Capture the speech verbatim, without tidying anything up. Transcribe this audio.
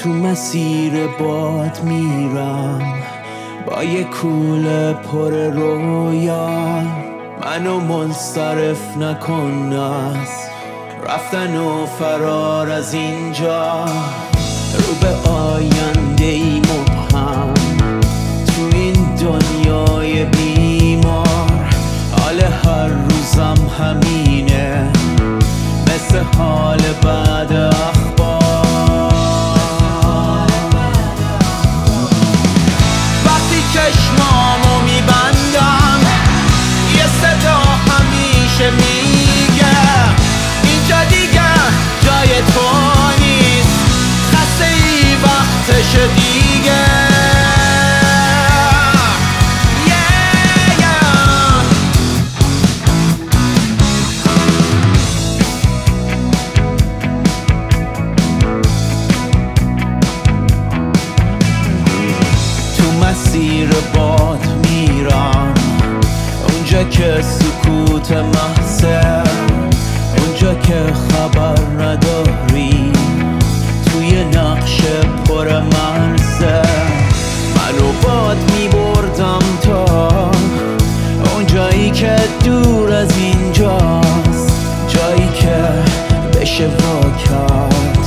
تو مسیر باد میرم با یه کوله پر رویا، منو منصرف نکن از رفتن و فرار از اینجا. رو به آینده ای مبهم تو این دنیای بیمار، حال هر روزم همینه مثل حال بعد اخبار. وقتی چشمامو میبندم یه صدا همیشه میگه اینجا دیگه جای تو نیست، خسته ای وقتشه دیگه. مسیر باد میرم اونجا که سکوت محضه، اونجا که خبر نداری توی نقش پر مرزه. منو باد میبردم تا اونجایی که دور از اینجاست، جایی که بشه وا کرد